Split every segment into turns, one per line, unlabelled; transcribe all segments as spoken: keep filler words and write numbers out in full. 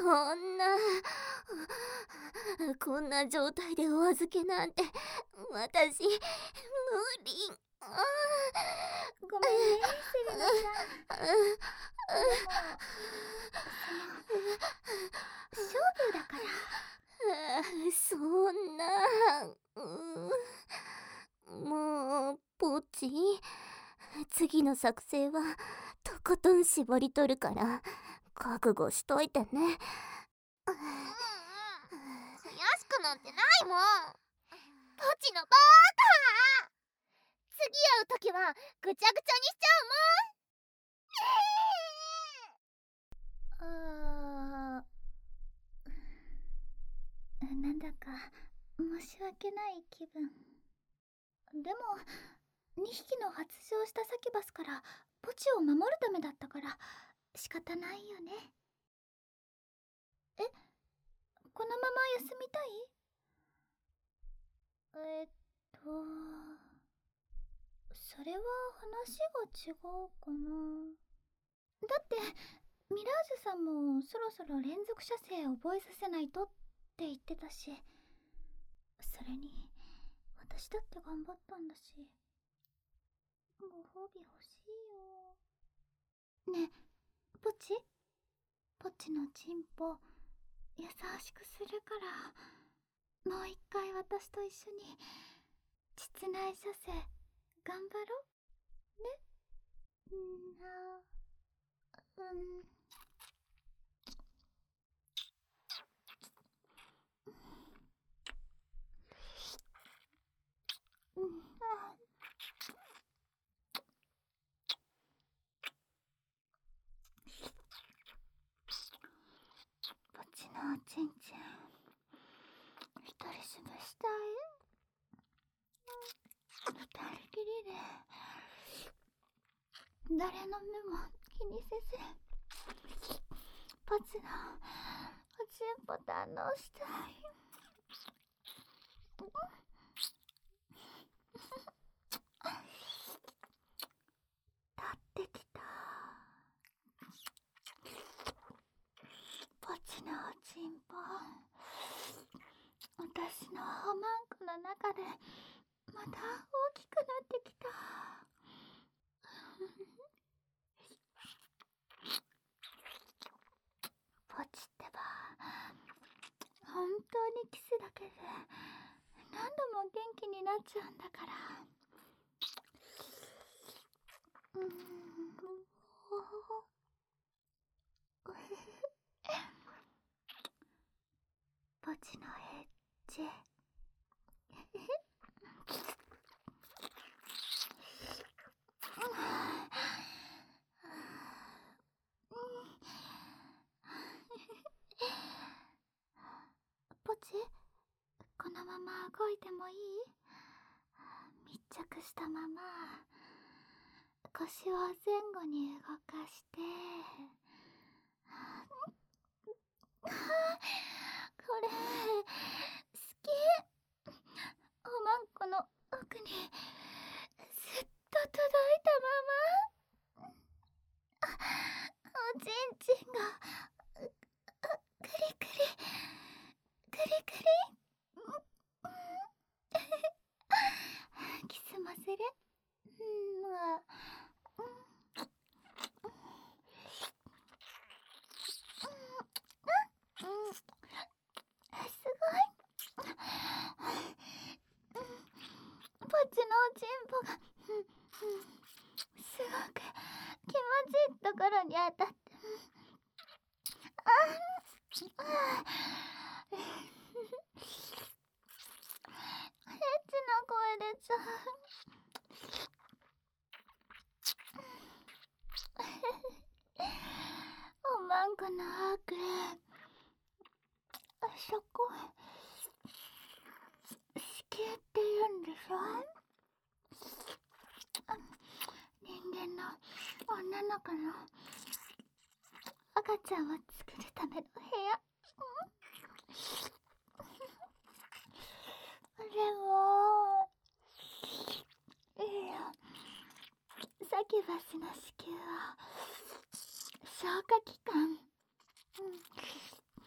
そんなこんな状態でお預けなんて私無理。
ごめんねセレナちゃん。でもその勝負だから。
そんな、うん、もうポッチ、次の作戦はとことん絞り取るから覚悟しといてね。うんうん、悔
しくなんてないもん。ポチのバーカ。次会うときはぐちゃぐちゃにしち
ゃうもん。あー、なんだか申し訳ない気分。でもにひきの発情したサキュバスからポチを守るためだったから仕方ないよね。え、このまま休みたい？えっとそれは話が違うかな。だってミラージュさんもそろそろ連続射精覚えさせないとって言ってたし、それに私だって頑張ったんだし、ご褒美欲しいよ。ねえポチ、ポチのチンポ優しくするから、もう一回私と一緒に膣内射精頑張ろうね。んなうんうん、ポチのおちんちん一人占めしたい。二人きりで誰の目も気にせずポチのおちんぽ堪能したい。立ってきた。ポチのおちんぽ、私のおまんこの中でまた大きくなってきた。ポチってば本当にキスだけで何度も元気になっちゃうんだから。うーんポチのエッチポチ、このまま動いてもいい？密着したまま腰を前後に動かして、これ好き。おまんこの奥にずっと届いたまま、おちんちんがクリクリクリクリキスもする。うんわうん、すごい。ポチのおちんぽがすごく気持ちいいところに当たって、ああエッチな声出ちゃう。おまんこの奥、そこ子宮って言うんでしょ？人間の女の子の赤ちゃんを作るための部屋。でもいいよ、サキュバスの子宮は消化器官、うん、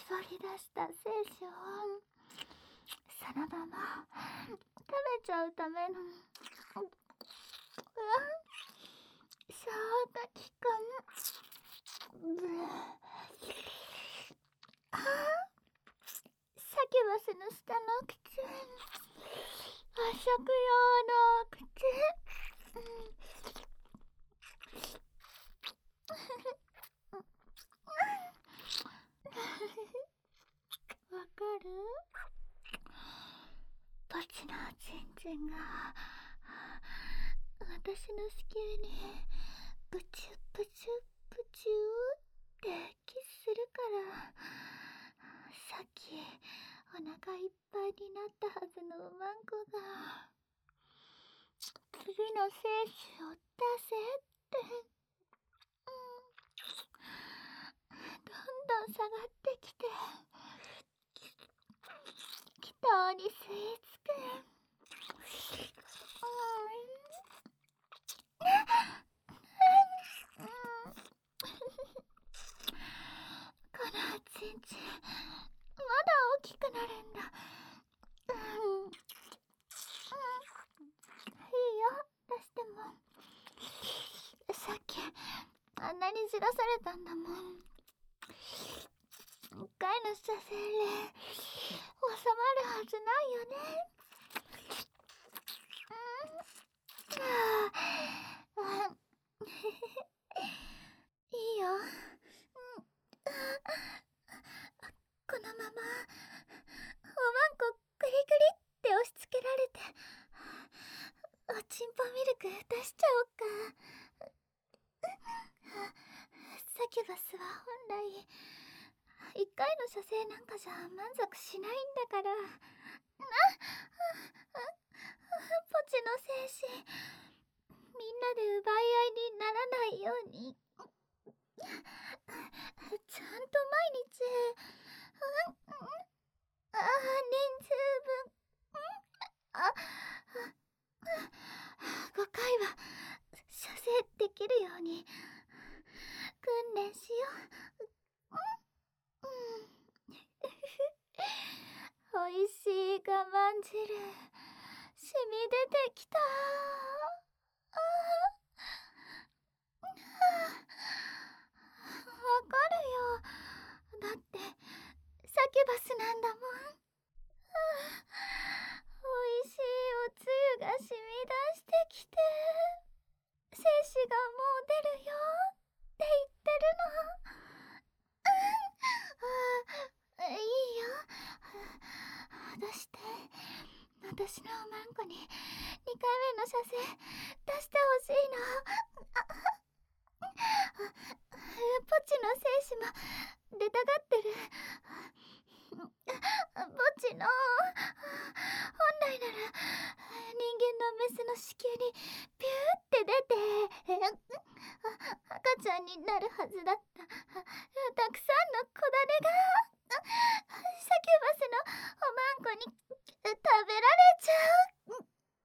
絞り出した精子をそのまま食べちゃうための消化器官。あサキュバスの下の口、和食用の口。わかる？ポチのチンチンが私の子宮にプチュプチュプチュってキスするから、さっきお腹いっぱいになったはずのうまんこが次の精子を出せってどんどん下がってきて気筒に吸い付く。このチンチンまだ大きくなるんだ。うん、いいよ、出しても。さっきあんなにじらされたんだもん。一回の射精で収まるはずないよね。うん、いいよ。このままおまんこグリグリって押し付けられておちんぽミルク出しちゃおっか。サキュバスは本来一回の射精なんかじゃ満足しないんだから。なポチの精子みんなで奪い合いにならないようにちゃんと毎日ああ、人数分あごかいは射精できるように訓練しよう。おいしい我慢汁しみ出てきた。あわかるよ、だってサキュバスなんだもん。おいしいおつゆがしみ出してきて精子がもう出るよって言ってるの。うん、いいよ、出して。私のおまんこににかいめの射精出してほしいの。ポチの精子も出たがってる。ポチの本来なら人間のメスの子宮にピューって出て赤ちゃんになるはずだったたくさんの子種がサキュバスのおまんこに食べられちゃう。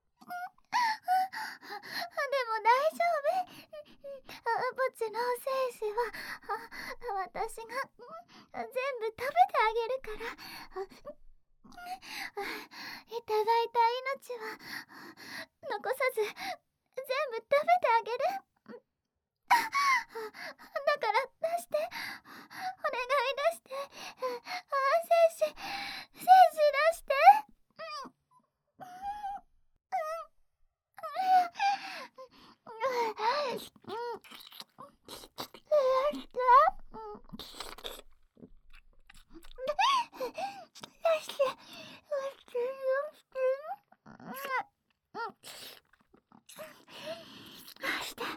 でも大丈夫。ポチの精子は私が全部食べてあげるから。いただいた命は残さず全部食べてあげる。だから出して、お願い出して。ああ、精子精子出して。うんうんうん出して。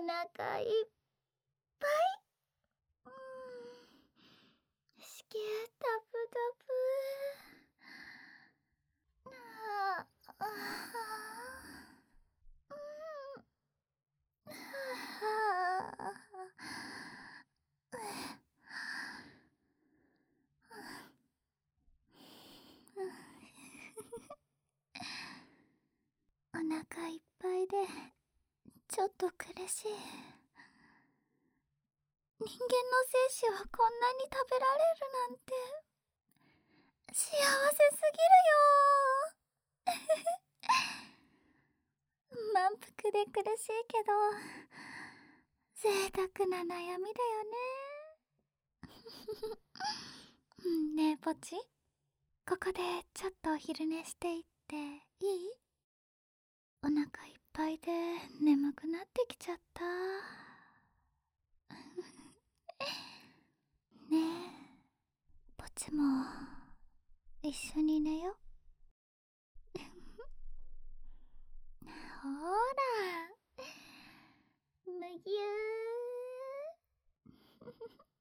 腹いっぱい。うーん、子宮タプタプ。あああうんはあお腹いっぱいでちょっと苦しい。人間の精子をこんなに食べられるなんて幸せすぎるよ満腹で苦しいけど贅沢な悩みだよねねえポチ、ここでちょっとお昼寝していっていい？お腹いっぱいで眠くなってきちゃったねえ、ポチも一緒に寝よ。ほらむぎゅー